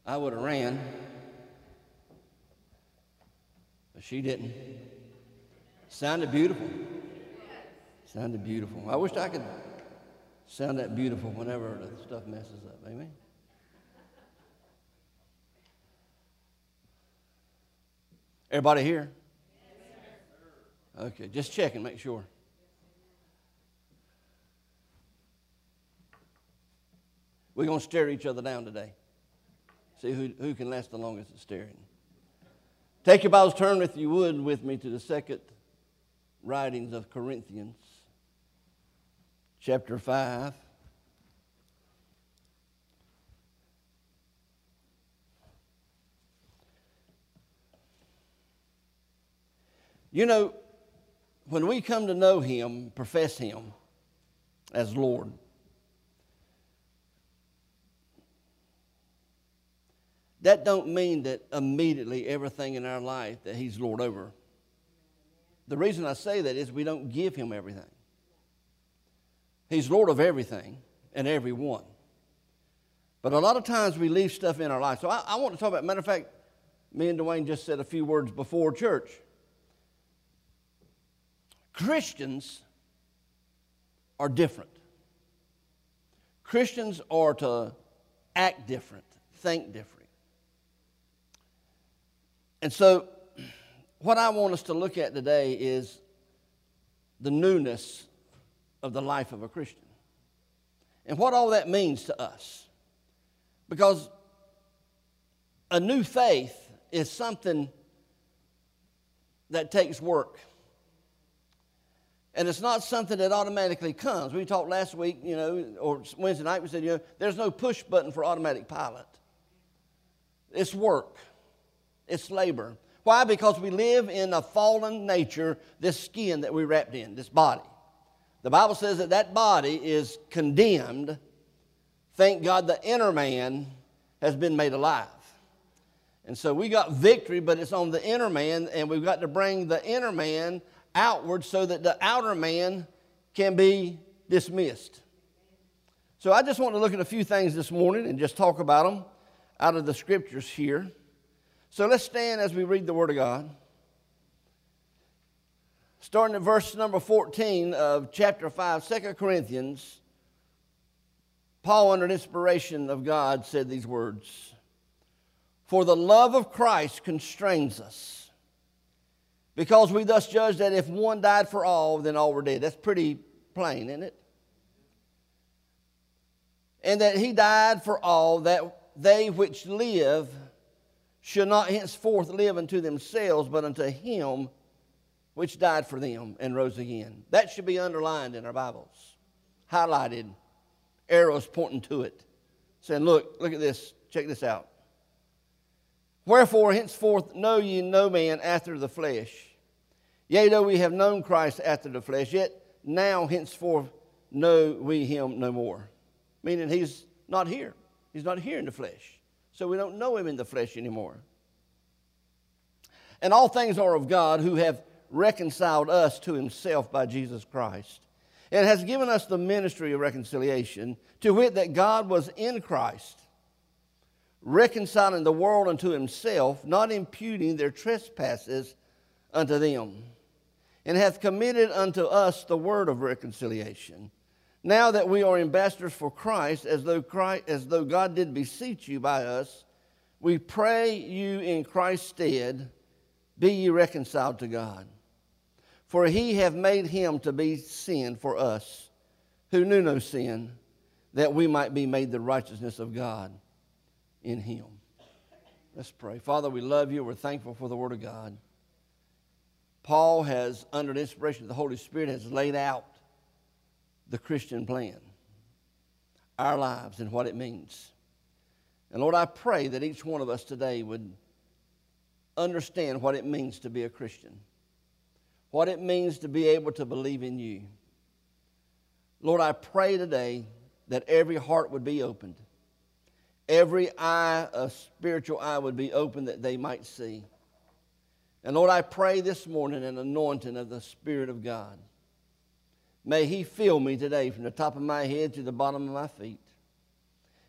I would have ran, but she didn't. Sounded beautiful. Sounded beautiful. I wish I could sound that beautiful whenever the stuff messes up. Amen? Everybody here? Okay, just checking, make sure. We're going to stare each other down today. See who can last the longest at staring. Take your Bibles, turn if you would with me to the second writings of Corinthians, chapter 5. You know, when we come to know Him, profess Him as Lord, that don't mean that immediately everything in our life that He's Lord over. The reason I say that is we don't give Him everything. He's Lord of everything and everyone. But a lot of times we leave stuff in our life. So I want to talk about, matter of fact, me and Dwayne just said a few words before church. Christians are different. Christians are to act different, think different. And so what I want us to look at today is the newness of the life of a Christian and what all that means to us. Because a new faith is something that takes work. And it's not something that automatically comes. We talked last week, or Wednesday night, we said, there's no push button for automatic pilot. It's work. It's labor. Why? Because we live in a fallen nature, this skin that we're wrapped in, this body. The Bible says that body is condemned. Thank God the inner man has been made alive. And so we got victory, but it's on the inner man, and we've got to bring the inner man outward so that the outer man can be dismissed. So I just want to look at a few things this morning and just talk about them out of the scriptures here. So let's stand as we read the Word of God. Starting at verse number 14 of chapter 5, 2 Corinthians, Paul, under inspiration of God, said these words, "For the love of Christ constrains us, because we thus judge that if one died for all, then all were dead." That's pretty plain, isn't it? "And that He died for all, that they which live should not henceforth live unto themselves, but unto Him which died for them and rose again." That should be underlined in our Bibles, highlighted, arrows pointing to it, saying, look at this, check this out. "Wherefore henceforth know ye no man after the flesh. Yea, though we have known Christ after the flesh, yet now henceforth know we Him no more." Meaning He's not here. He's not here in the flesh. So we don't know Him in the flesh anymore. "And all things are of God, who have reconciled us to Himself by Jesus Christ, and has given us the ministry of reconciliation, to wit, that God was in Christ, reconciling the world unto Himself, not imputing their trespasses unto them, and hath committed unto us the word of reconciliation. Now that we are ambassadors for Christ, as though God did beseech you by us, we pray you in Christ's stead, be ye reconciled to God. For He hath made Him to be sin for us, who knew no sin, that we might be made the righteousness of God in Him." Let's pray. Father, we love you. We're thankful for the Word of God. Paul has, under the inspiration of the Holy Spirit, has laid out the Christian plan, our lives and what it means. And Lord, I pray that each one of us today would understand what it means to be a Christian, what it means to be able to believe in you. Lord, I pray today that every heart would be opened, every eye, a spiritual eye would be opened that they might see. And Lord, I pray this morning an anointing of the Spirit of God. May He fill me today from the top of my head to the bottom of my feet.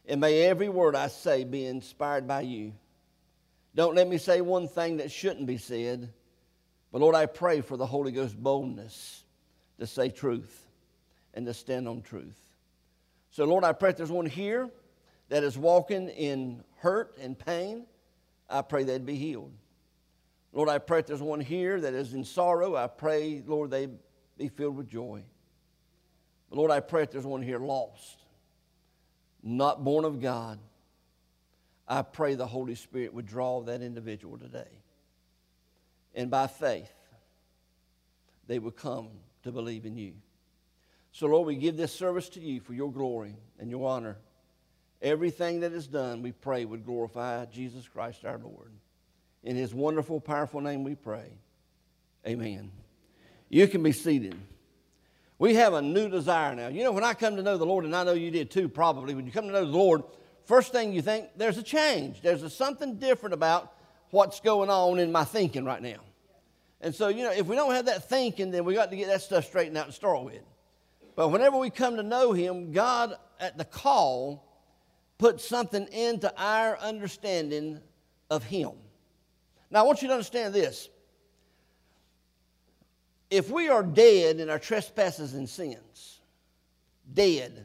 And may every word I say be inspired by you. Don't let me say one thing that shouldn't be said. But Lord, I pray for the Holy Ghost boldness to say truth and to stand on truth. So Lord, I pray if there's one here that is walking in hurt and pain, I pray they'd be healed. Lord, I pray if there's one here that is in sorrow, I pray, Lord, they be filled with joy. But Lord, I pray if there's one here lost, not born of God, I pray the Holy Spirit would draw that individual today. And by faith, they would come to believe in you. So Lord, we give this service to you for your glory and your honor. Everything that is done, we pray, would glorify Jesus Christ our Lord. In his wonderful, powerful name we pray. Amen. You can be seated. We have a new desire now. You know, when I come to know the Lord, and I know you did too probably, when you come to know the Lord, first thing you think, there's a change. There's something different about what's going on in my thinking right now. And so, you know, if we don't have that thinking, then we got to get that stuff straightened out and start with. But whenever we come to know him, God at the call puts something into our understanding of him. Now, I want you to understand this. If we are dead in our trespasses and sins, dead.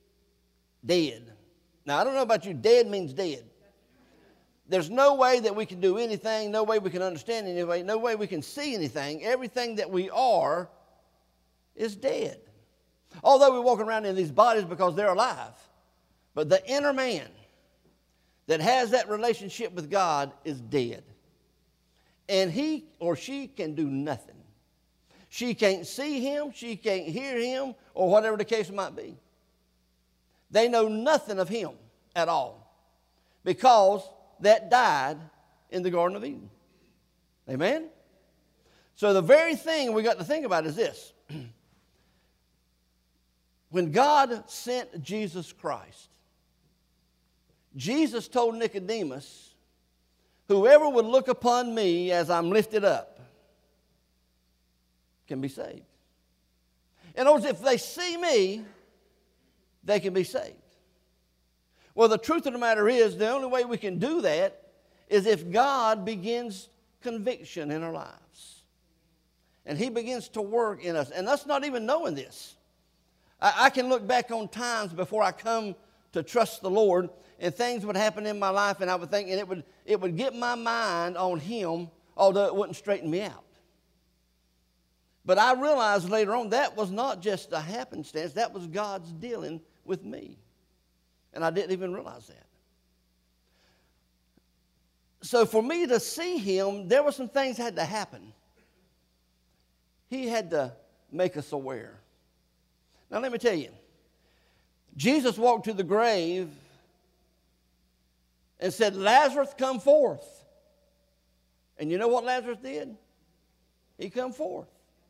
Now, I don't know about you, dead means dead. There's no way that we can do anything, no way we can understand anything, no way we can see anything. Everything that we are is dead. Although we walk around in these bodies because they're alive. But the inner man that has that relationship with God is dead. And he or she can do nothing. She can't see him, she can't hear him, or whatever the case might be. They know nothing of him at all because that died in the Garden of Eden. Amen? So the very thing we got to think about is this. When God sent Jesus Christ, Jesus told Nicodemus, whoever would look upon me as I'm lifted up can be saved. In other words, if they see me, they can be saved. Well, the truth of the matter is, the only way we can do that is if God begins conviction in our lives. And he begins to work in us. And us not even knowing this. I can look back on times before I come to trust the Lord, and things would happen in my life, and I would think, and it would get my mind on him, although it wouldn't straighten me out. But I realized later on that was not just a happenstance, that was God's dealing with me. And I didn't even realize that. So for me to see him, there were some things that had to happen. He had to make us aware. Now let me tell you, Jesus walked to the grave and said, Lazarus, come forth. And you know what Lazarus did? He come forth.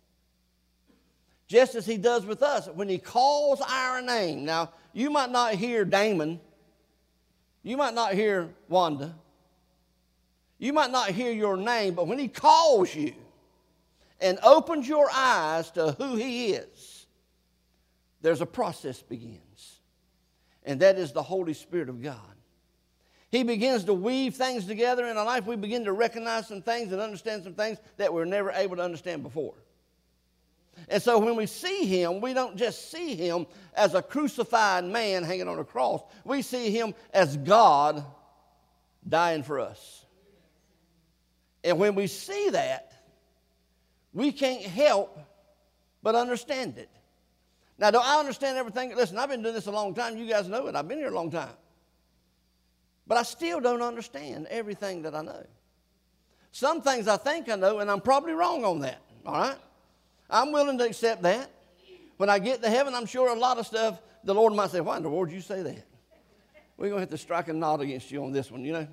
Just as he does with us when he calls our name. Now, you might not hear Damon. You might not hear Wanda. You might not hear your name, but when he calls you and opens your eyes to who he is, there's a process begins. And that is the Holy Spirit of God. He begins to weave things together in our life. We begin to recognize some things and understand some things that we were never able to understand before. And so when we see him, we don't just see him as a crucified man hanging on a cross. We see him as God dying for us. And when we see that, we can't help but understand it. Now, do I understand everything? Listen, I've been doing this a long time. You guys know it. I've been here a long time. But I still don't understand everything that I know. Some things I think I know, and I'm probably wrong on that. All right? I'm willing to accept that. When I get to heaven, I'm sure a lot of stuff, the Lord might say, why in the world did you say that? We're going to have to strike a knot against you on this one, you know.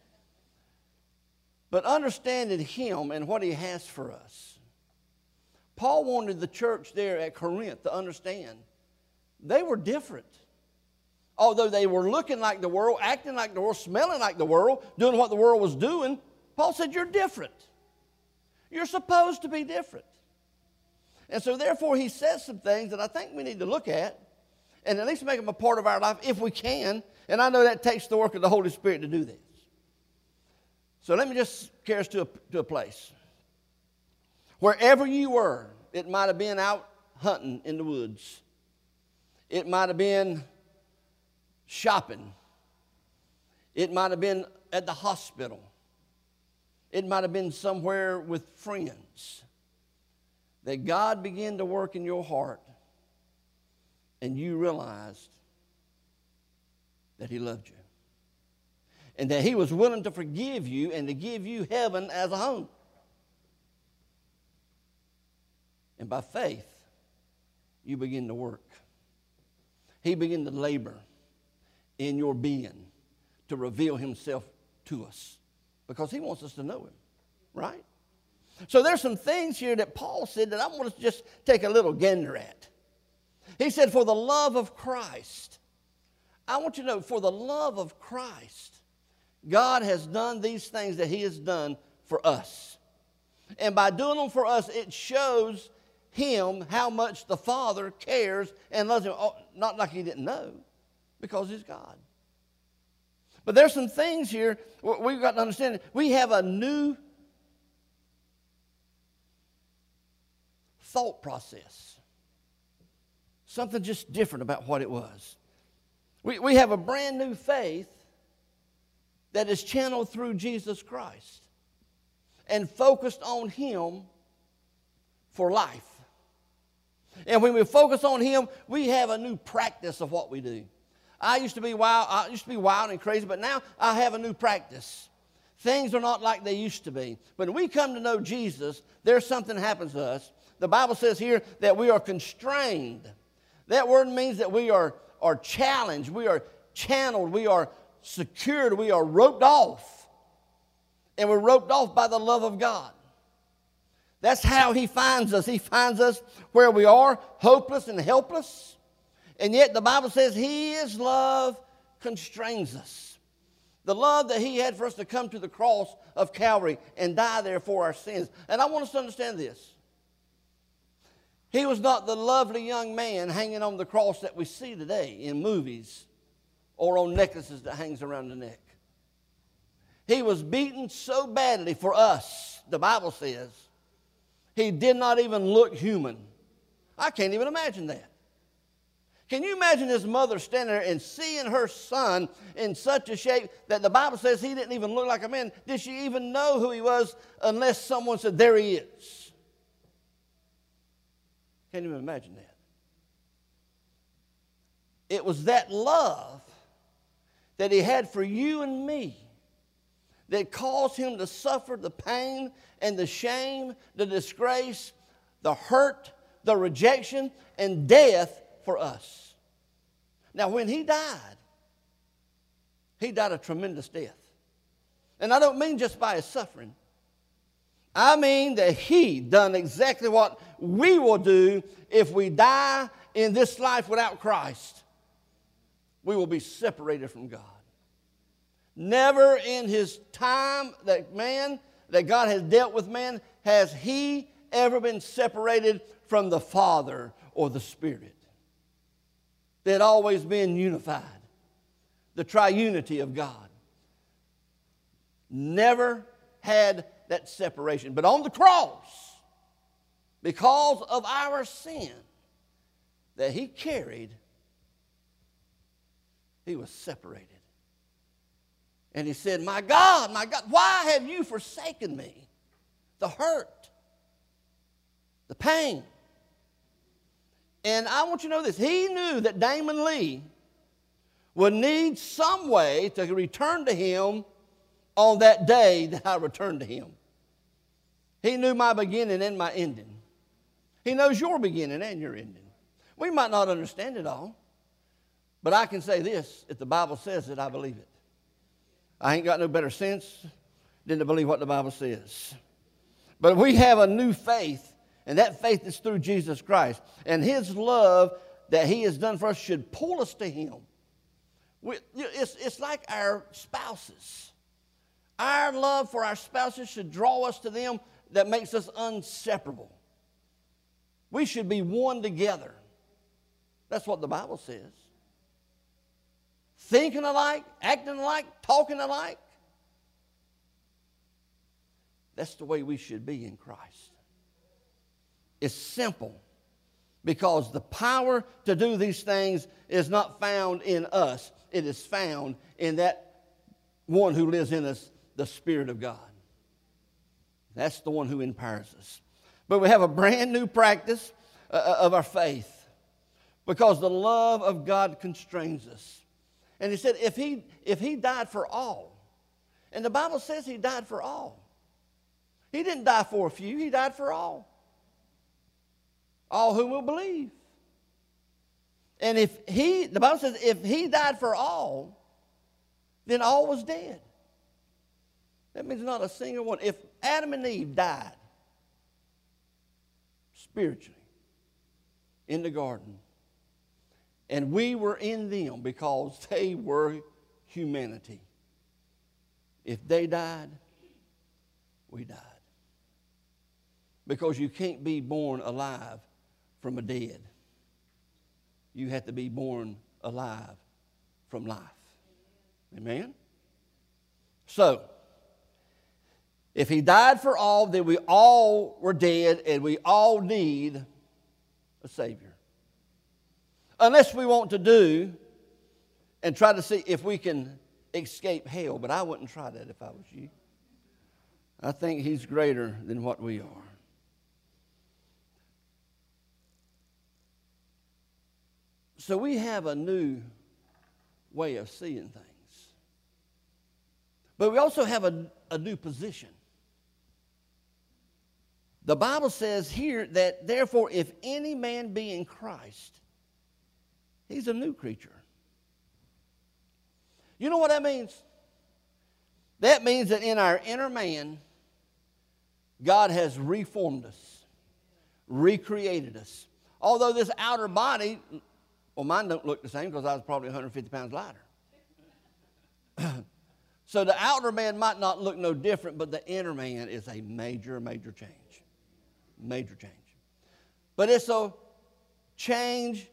But understanding him and what he has for us. Paul wanted the church there at Corinth to understand they were different. Although they were looking like the world, acting like the world, smelling like the world, doing what the world was doing, Paul said, you're different. You're supposed to be different. And so therefore he says some things that I think we need to look at and at least make them a part of our life if we can. And I know that takes the work of the Holy Spirit to do this. So let me just carry us to a place. Wherever you were, it might have been out hunting in the woods. It might have been shopping. It might have been at the hospital. It might have been somewhere with friends. That God began to work in your heart and you realized that He loved you. And that He was willing to forgive you and to give you heaven as a home. And by faith, you begin to work. He began to labor in your being to reveal Himself to us because He wants us to know Him, right? So there's some things here that Paul said that I want us to just take a little gander at. He said, for the love of Christ. I want you to know, for the love of Christ, God has done these things that He has done for us. And by doing them for us, it shows Him how much the Father cares and loves Him. Oh, not like He didn't know, because He's God. But there's some things here we've got to understand. We have a new thought process. Something just different about what it was. We have a brand new faith that is channeled through Jesus Christ and focused on Him for life. And when we focus on Him, we have a new practice of what we do. I used to be wild and crazy, but now I have a new practice. Things are not like they used to be. When we come to know Jesus, there's something happens to us. The Bible says here that we are constrained. That word means that we are challenged, we are channeled, we are secured, we are roped off. And we're roped off by the love of God. That's how He finds us. He finds us where we are, hopeless and helpless. And yet the Bible says His love constrains us. The love that He had for us to come to the cross of Calvary and die there for our sins. And I want us to understand this. He was not the lovely young man hanging on the cross that we see today in movies or on necklaces that hangs around the neck. He was beaten so badly for us, the Bible says, He did not even look human. I can't even imagine that. Can you imagine His mother standing there and seeing her son in such a shape that the Bible says he didn't even look like a man? Did she even know who he was unless someone said, there he is? Can't even imagine that. It was that love that He had for you and me that caused Him to suffer the pain and the shame, the disgrace, the hurt, the rejection, and death for us. Now, when He died a tremendous death. And I don't mean just by His suffering. I mean that He done exactly what we will do if we die in this life without Christ. We will be separated from God. Never in His time that God has dealt with man has He ever been separated from the Father or the Spirit. They had always been unified. The triunity of God. Never had that separation. But on the cross, because of our sin that He carried, He was separated. And He said, my God, why have you forsaken me? The hurt, the pain. And I want you to know this. He knew that Damon Lee would need some way to return to Him on that day that I returned to Him. He knew my beginning and my ending. He knows your beginning and your ending. We might not understand it all, but I can say this: if the Bible says it, I believe it. I ain't got no better sense than to believe what the Bible says. But we have a new faith, and that faith is through Jesus Christ. And His love that He has done for us should pull us to Him. It's like our spouses. Our love for our spouses should draw us to them. That makes us inseparable. We should be one together. That's what the Bible says. thinking alike, acting alike, talking alike. That's the way we should be in Christ. It's simple because the power to do these things is not found in us. It is found in that one who lives in us, the Spirit of God. That's the one who empowers us. But we have a brand new practice of our faith because the love of God constrains us. And he said, if he died for all, and the Bible says he died for all. He didn't die for a few, he died for all. All who will believe. And the Bible says, if he died for all, then all was dead. That means not a single one. If Adam and Eve died spiritually in the garden, and we were in them because they were humanity, if they died, we died. Because you can't be born alive from a dead. You have to be born alive from life. Amen? So, if he died for all, then we all were dead and we all need a Savior. Unless we want to do and try to see if we can escape hell. But I wouldn't try that if I was you. I think he's greater than what we are. So we have a new way of seeing things. But we also have a new position. The Bible says here that, therefore, if any man be in Christ, he's a new creature. You know what that means? That means that in our inner man, God has reformed us, recreated us. Although this outer body, well, mine don't look the same because I was probably 150 pounds lighter. So the outer man might not look no different, but the inner man is a major, major change. Major change. But it's a change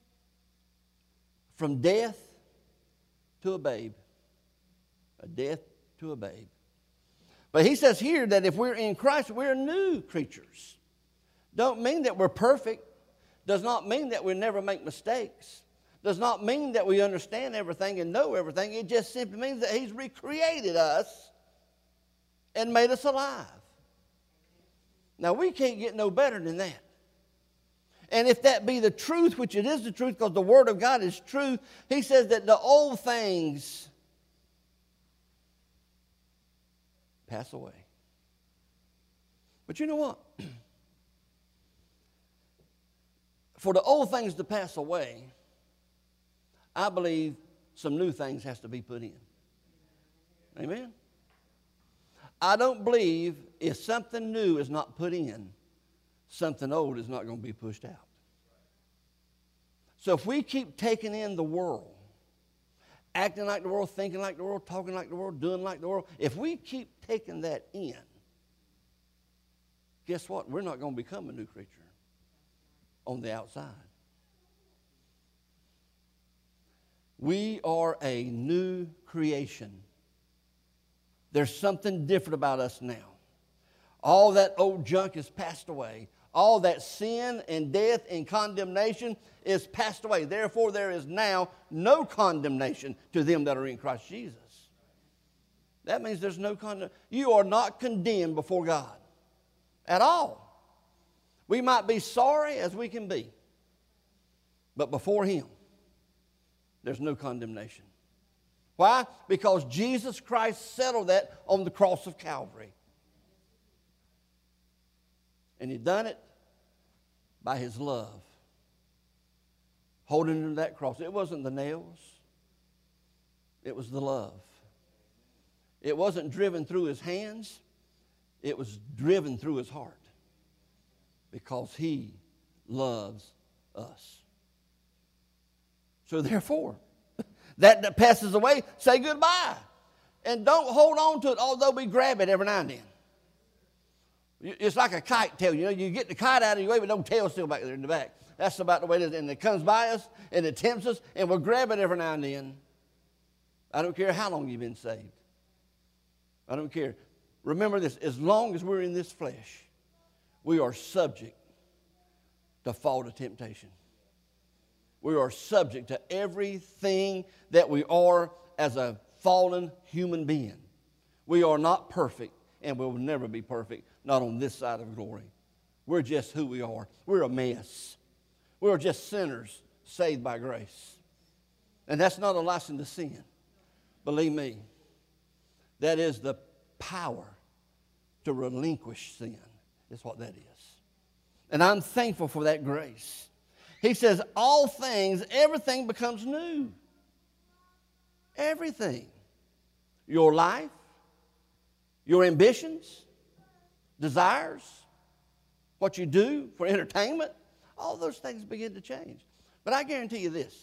from death to a babe. A death to a babe. But he says here that if we're in Christ, we're new creatures. Don't mean that we're perfect. Does not mean that we never make mistakes. Does not mean that we understand everything and know everything. It just simply means that he's recreated us and made us alive. Now, we can't get no better than that. And if that be the truth, which it is the truth because the Word of God is true, he says that the old things pass away. But you know what? For the old things to pass away, I believe some new things has to be put in. Amen? I don't believe if something new is not put in, something old is not going to be pushed out. So if we keep taking in the world, acting like the world, thinking like the world, talking like the world, doing like the world, if we keep taking that in, guess what? We're not going to become a new creature on the outside. We are a new creation. There's something different about us now. All that old junk has passed away. All that sin and death and condemnation is passed away. Therefore, there is now no condemnation to them that are in Christ Jesus. That means there's no condemnation. You are not condemned before God at all. We might be sorry as we can be, but before Him, there's no condemnation. Why? Because Jesus Christ settled that on the cross of Calvary. And He done it by His love. Holding Him to that cross. It wasn't the nails. It was the love. It wasn't driven through His hands. It was driven through His heart. Because He loves us. So therefore, that passes away, say goodbye. And don't hold on to it, although we grab it every now and then. It's like a kite tail. You know, you get the kite out of your way, but no tail's still back there in the back. That's about the way it is. And it comes by us, and it tempts us, and we'll grab it every now and then. I don't care how long you've been saved. I don't care. Remember this, as long as we're in this flesh, we are subject to fall to temptation. We are subject to everything that we are as a fallen human being. We are not perfect, and we will never be perfect, not on this side of glory. We're just who we are. We're a mess. We're just sinners saved by grace. And that's not a license to sin. Believe me, that is the power to relinquish sin, is what that is. And I'm thankful for that grace. He says, all things, everything becomes new. Everything. Your life, your ambitions, desires, what you do for entertainment, all those things begin to change. But I guarantee you this,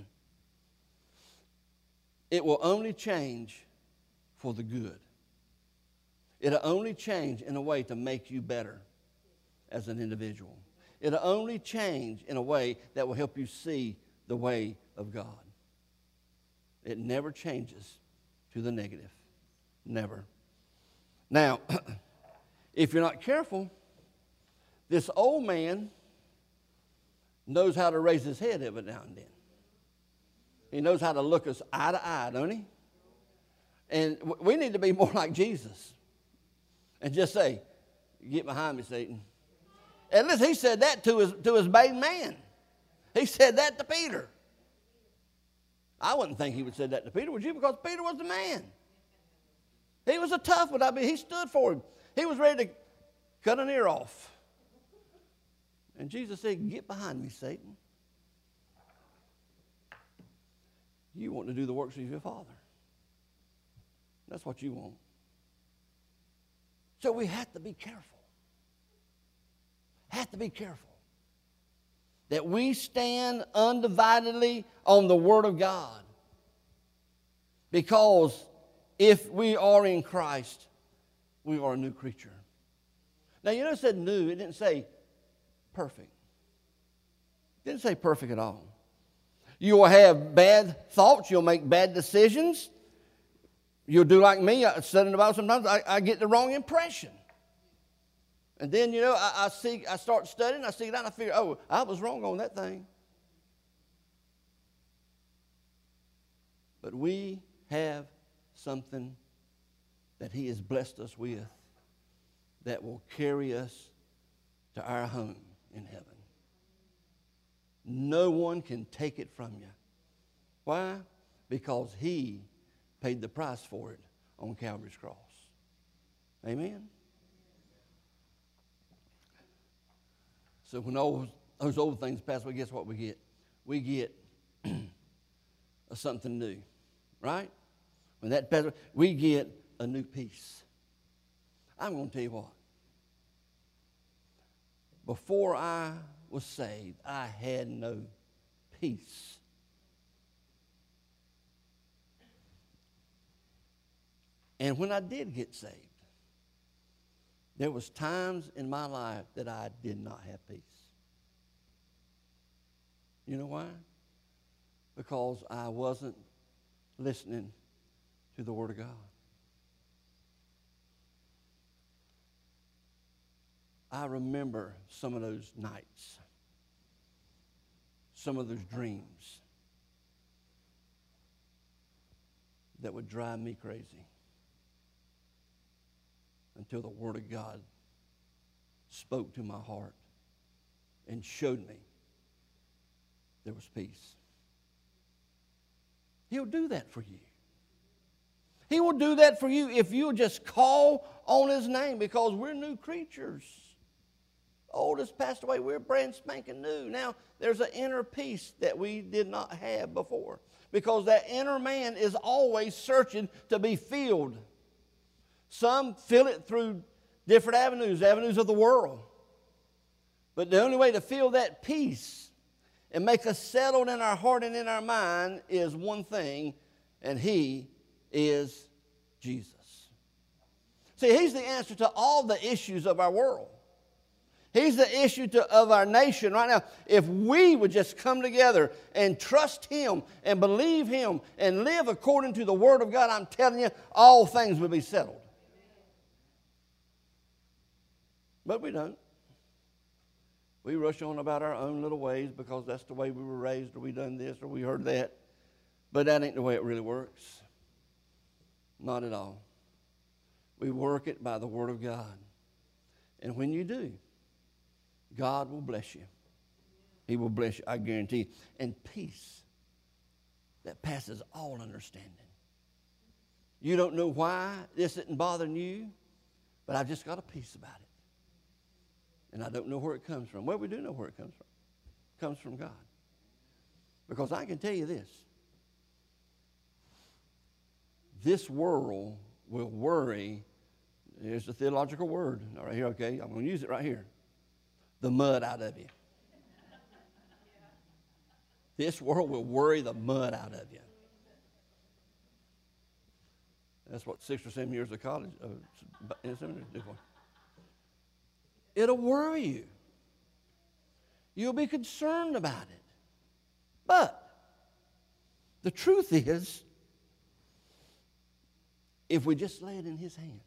it will only change for the good. It'll only change in a way to make you better as an individual. It'll only change in a way that will help you see the way of God. It never changes to the negative. Never. Now, if you're not careful, this old man knows how to raise his head every now and then. He knows how to look us eye to eye, don't he? And we need to be more like Jesus and just say, get behind me, Satan. And listen, he said that to his main man. He said that to Peter. I wouldn't think he would say that to Peter, would you? Because Peter was the man. He was a tough one. I mean, he stood for him. He was ready to cut an ear off. And Jesus said, get behind me, Satan. You want to do the works of your Father. That's what you want. So we have to be careful. Have to be careful that we stand undividedly on the Word of God. Because if we are in Christ, we are a new creature. Now, you know it said new. It didn't say perfect. It didn't say perfect at all. You will have bad thoughts. You'll make bad decisions. You'll do like me. I study the Bible sometimes. I get the wrong impression. And then, you know, I start studying. I see it out and I figure, oh, I was wrong on that thing. But we have something that He has blessed us with that will carry us to our home in heaven. No one can take it from you. Why? Because He paid the price for it on Calvary's cross. Amen? So when those old things pass away, guess what we get? We get something new, right? When that passes away, we get a new peace. I'm going to tell you what. Before I was saved, I had no peace. And when I did get saved, there was times in my life that I did not have peace. You know why? Because I wasn't listening to the Word of God. I remember some of those nights, some of those dreams that would drive me crazy until the Word of God spoke to my heart and showed me there was peace. He'll do that for you. He will do that for you if you'll just call on His name, because we're new creatures. Old has passed away. We're brand spanking new. Now, there's an inner peace that we did not have before, because that inner man is always searching to be filled. Some fill it through different avenues of the world. But the only way to feel that peace and make us settled in our heart and in our mind is one thing, and He is Jesus. See, He's the answer to all the issues of our world. He's the issue of our nation right now. If we would just come together and trust Him and believe Him and live according to the Word of God, I'm telling you, all things will be settled. But we don't. We rush on about our own little ways because that's the way we were raised, or we done this, or we heard that. But that ain't the way it really works. Not at all. We work it by the Word of God. And when you do, God will bless you. He will bless you, I guarantee you. And peace that passes all understanding. You don't know why this isn't bothering you, but I've just got a peace about it. And I don't know where it comes from. Well, we do know where it comes from. It comes from God. Because I can tell you this. This world will worry. Here's the theological word. Right here, okay? I'm going to use it right here. The mud out of you. This world will worry the mud out of you. That's what 6 or 7 years of college in seminary do for. It'll worry you. You'll be concerned about it. But the truth is, if we just lay it in His hands,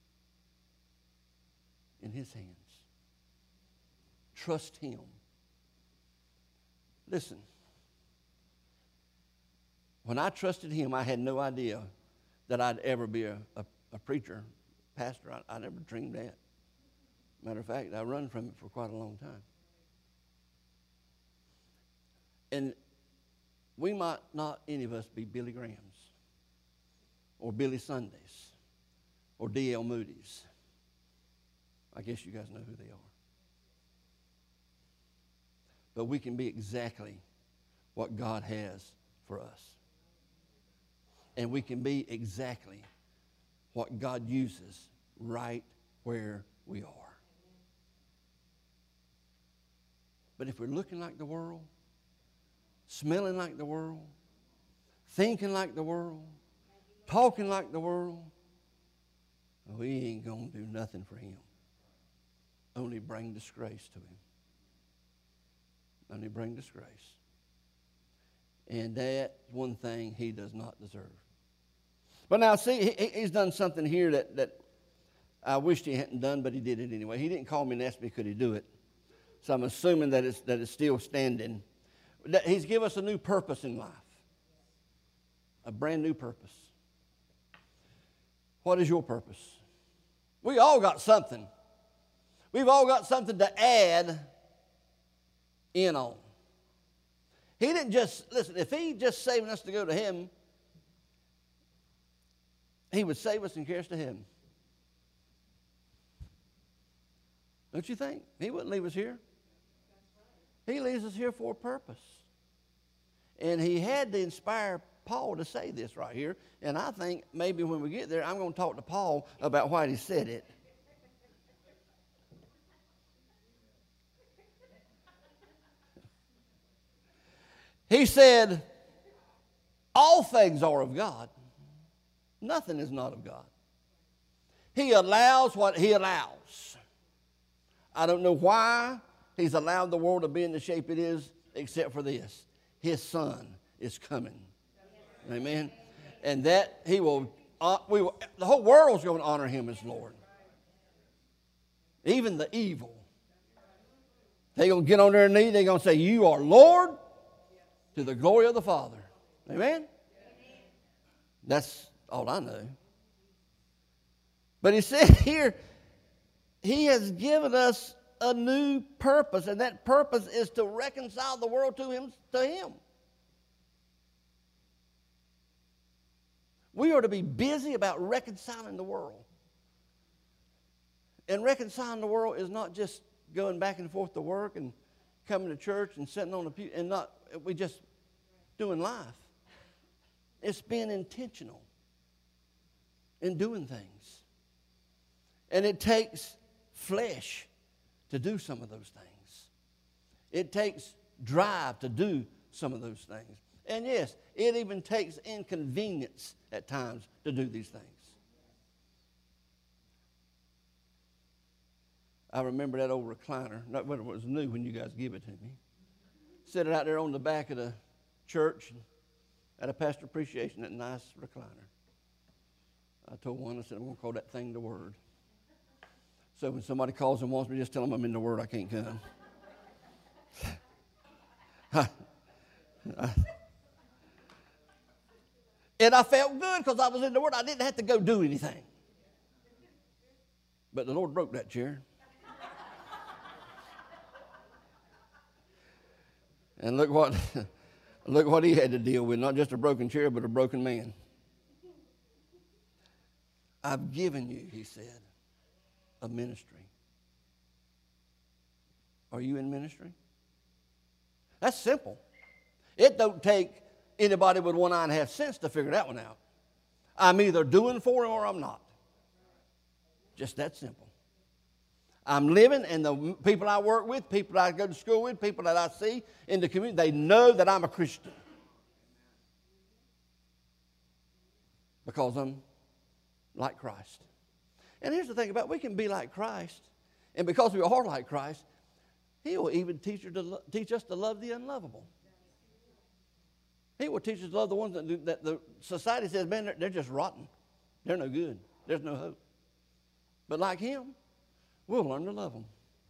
trust Him. Listen, when I trusted Him, I had no idea that I'd ever be a preacher, pastor. I never dreamed that. Matter of fact, I run from it for quite a long time. And we might not, any of us, be Billy Grahams or Billy Sundays or D.L. Moody's. I guess you guys know who they are. But we can be exactly what God has for us. And we can be exactly what God uses right where we are. But if we're looking like the world, smelling like the world, thinking like the world, talking like the world, we ain't going to do nothing for Him. Only bring disgrace to Him. Only bring disgrace. And that's one thing He does not deserve. But now, see, He's done something here that I wished He hadn't done, but He did it anyway. He didn't call me and ask me could He do it. So I'm assuming that it's still standing. He's given us a new purpose in life. A brand new purpose. What is your purpose? We all got something. We've all got something to add in on. He didn't just, listen, if He just saving us to go to Him, He would save us and carry us to Him. Don't you think? He wouldn't leave us here. He leaves us here for a purpose. And He had to inspire Paul to say this right here. And I think maybe when we get there, I'm going to talk to Paul about why he said it. He said, all things are of God. Nothing is not of God. He allows what He allows. I don't know why He's allowed the world to be in the shape it is, except for this. His Son is coming. Amen. And that He will, the whole world's going to honor Him as Lord. Even the evil. They're going to get on their knee. They're going to say, you are Lord, to the glory of the Father. Amen? That's all I know. But He said here, He has given us a new purpose, and that purpose is to reconcile the world to Him. We are to be busy about reconciling the world. And reconciling the world is not just going back and forth to work and coming to church and sitting on the pew and we just doing life. It's being intentional in doing things. And it takes flesh to do some of those things. It takes drive to do some of those things. And yes, it even takes inconvenience at times to do these things. I remember that old recliner. Not when it was new when you guys give it to me. Set it out there on the back of the church at a pastor appreciation, that nice recliner. I told one, I said, I'm going to call that thing the Word. So when somebody calls and wants me, just tell them I'm in the Word, I can't come. And I felt good because I was in the Word. I didn't have to go do anything. But the Lord broke that chair. And look what he had to deal with, not just a broken chair, but a broken man. I've given you, he said, a ministry. Are you in ministry? That's simple. It don't take anybody with one eye and a half sense to figure that one out. I'm either doing for him or I'm not. Just that simple. I'm living, and the people I work with, people I go to school with, people that I see in the community, they know that I'm a Christian. Because I'm like Christ. And here's the thing about it, we can be like Christ, and because we are like Christ, he will even teach us to love the unlovable. He will teach us to love the ones that the society says, man, they're just rotten. They're no good. There's no hope. But like him, we'll learn to love them.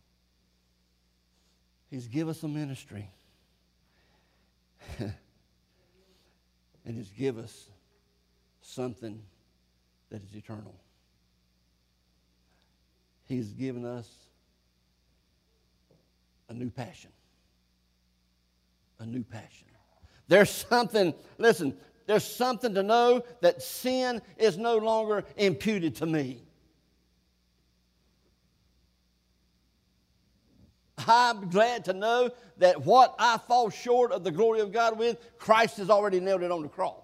He's given us a ministry. And he's given us something that is eternal. He's given us a new passion. A new passion. There's something, listen, there's something to know that sin is no longer imputed to me. I'm glad to know that what I fall short of the glory of God with, Christ has already nailed it on the cross.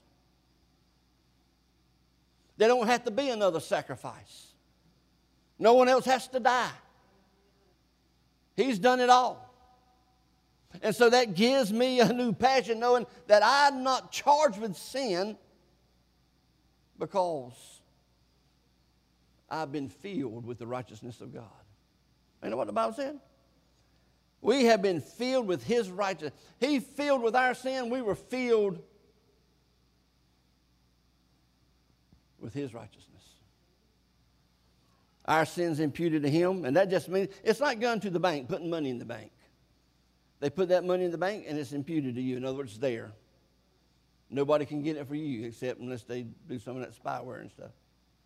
There don't have to be another sacrifice. No one else has to die. He's done it all. And so that gives me a new passion, knowing that I'm not charged with sin because I've been filled with the righteousness of God. You know what the Bible said? We have been filled with his righteousness. He filled with our sin. We were filled with his righteousness. Our sins imputed to him, and that just means it's like going to the bank, putting money in the bank. They put that money in the bank, and it's imputed to you. In other words, it's there. Nobody can get it for you except unless they do some of that spyware and stuff.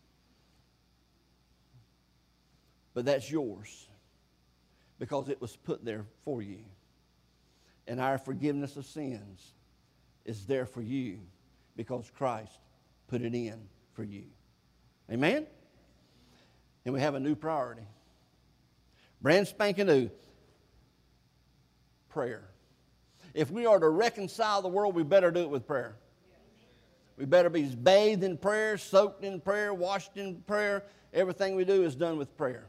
But that's yours because it was put there for you. And our forgiveness of sins is there for you because Christ put it in for you. Amen? And we have a new priority. Brand spanking new. Prayer. If we are to reconcile the world, we better do it with prayer. We better be bathed in prayer, soaked in prayer, washed in prayer. Everything we do is done with prayer.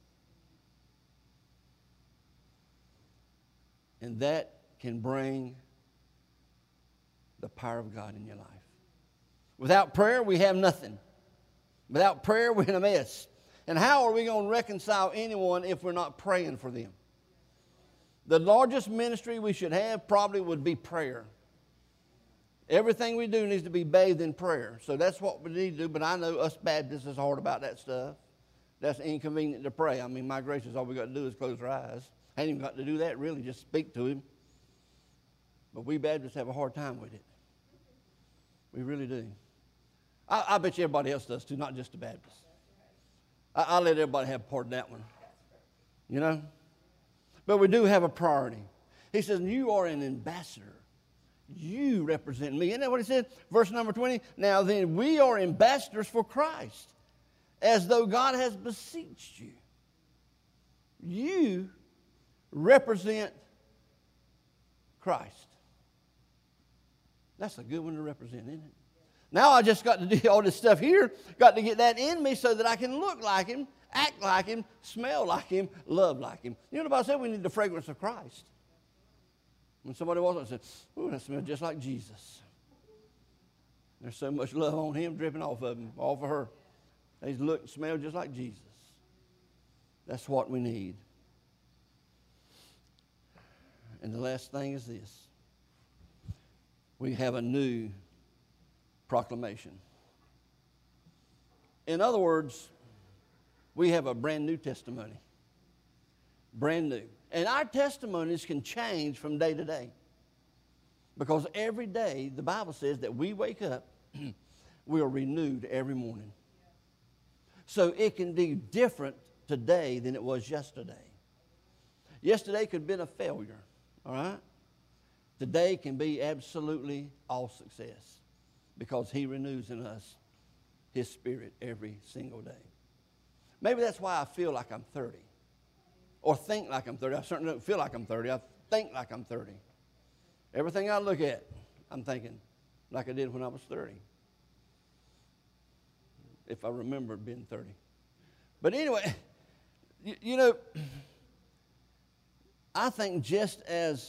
And that can bring the power of God in your life. Without prayer, we have nothing. Without prayer, we're in a mess. And how are we going to reconcile anyone if we're not praying for them? The largest ministry we should have probably would be prayer. Everything we do needs to be bathed in prayer. So that's what we need to do. But I know us Baptists is hard about that stuff. That's inconvenient to pray. I mean, my gracious, all we got to do is close our eyes. Ain't even got to do that, really, just speak to him. But we Baptists have a hard time with it. We really do. I bet you everybody else does too, not just the Baptists. I'll let everybody have part of that one. You know? But we do have a priority. He says, you are an ambassador. You represent me. Isn't that what he said? Verse number 20. Now then, we are ambassadors for Christ, as though God has beseeched you. You represent Christ. That's a good one to represent, isn't it? Now I just got to do all this stuff here, got to get that in me so that I can look like him, act like him, smell like him, love like him. You know, the Bible said we need the fragrance of Christ. When somebody walks up and says, ooh, that smells just like Jesus. There's so much love on him dripping off of him, off of her. They look and smell just like Jesus. That's what we need. And the last thing is this. We have a new proclamation. In other words, we have a brand new testimony. Brand new. And our testimonies can change from day to day. Because every day, the Bible says that we wake up, we are renewed every morning. So it can be different today than it was yesterday. Yesterday could have been a failure, all right? Today can be absolutely all success because He renews in us His Spirit every single day. Maybe that's why I feel like I'm 30 or think like I'm 30. I certainly don't feel like I'm 30. I think like I'm 30. Everything I look at, I'm thinking like I did when I was 30. If I remember being 30. But anyway, you know, I think just as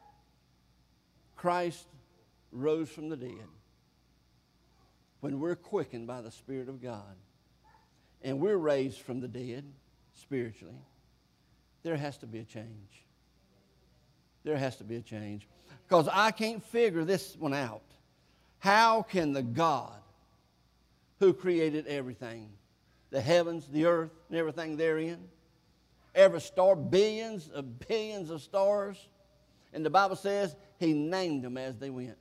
Christ rose from the dead, when we're quickened by the Spirit of God and we're raised from the dead spiritually, there has to be a change. There has to be a change. Because I can't figure this one out. How can the God who created everything, the heavens, the earth, and everything therein, every star, billions of stars, and the Bible says He named them as they went.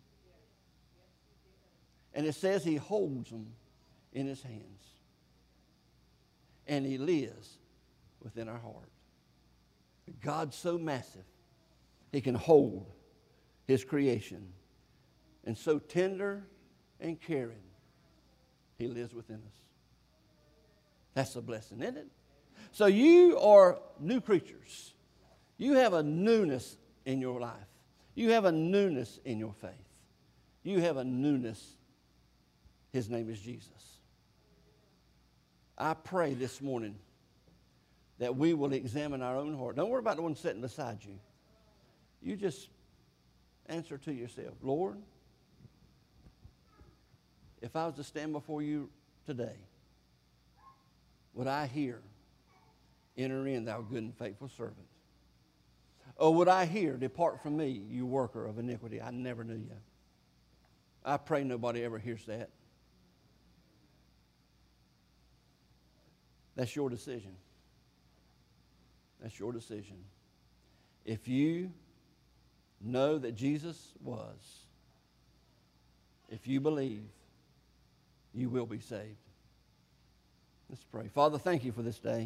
And it says He holds them in His hands. And He lives within our heart. God's so massive, He can hold His creation. And so tender and caring, He lives within us. That's a blessing, isn't it? So you are new creatures. You have a newness in your life. You have a newness in your faith. You have a newness. His name is Jesus. I pray this morning that we will examine our own heart. Don't worry about the one sitting beside you. You just answer to yourself, Lord, if I was to stand before you today, would I hear, enter in, thou good and faithful servant? Or would I hear, depart from me, you worker of iniquity, I never knew you? I pray nobody ever hears that. That's your decision. That's your decision. If you know that Jesus was, if you believe, you will be saved. Let's pray. Father, thank you for this day.